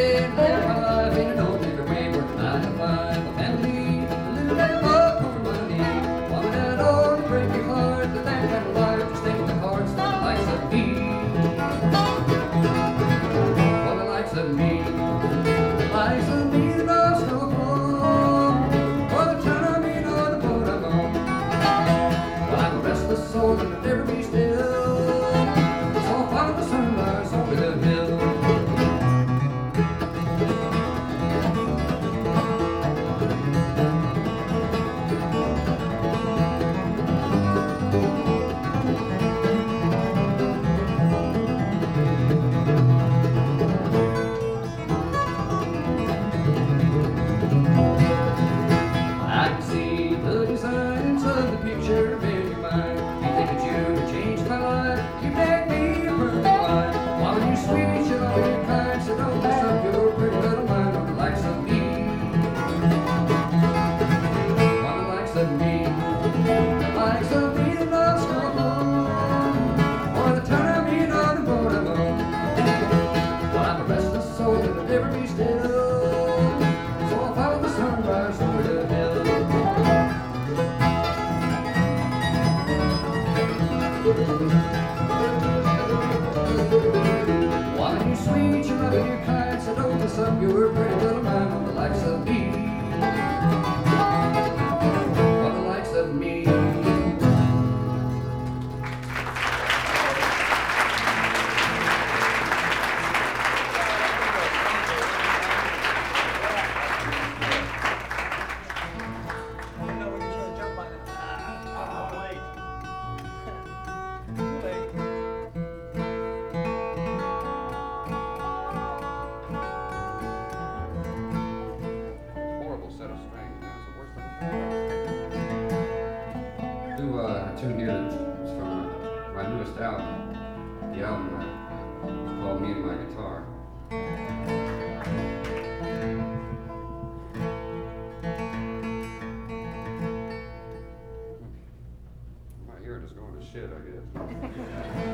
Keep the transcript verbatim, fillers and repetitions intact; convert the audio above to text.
day and live my life in an ordinary way, working nine to five, a family, a little bit of love for money. Mom and dad always break your heart, but that kind of life just ain't the cards for the likes of me. For the likes of me, the likes of me that lost no home, or the town I'm in, or the boat I'm on. Well, I'm a restless soul and I'll never be still, so I'll follow the sunrise over the hill. I can see the designs of the picture in your mind. You think that you would change my life, you make me a perfect wine. While you sweet, you're all your kind, so don't mess up your pretty little mind on the likes of me. On the likes of me, the likes of me that loves no home, or the town I'm in, or the boat I'm on. Well, I'm a restless soul that will never be still, so I'll follow the sunrise over the hill. While you sweet, you love your kind, so don't mess up your pretty little mind on the likes of me. On the likes of me. Horrible set of strings, man. It's the worst thing. Do uh, a tune here that's from my newest album. The album uh, is called Me and My Guitar. My ear is going to shit, I guess.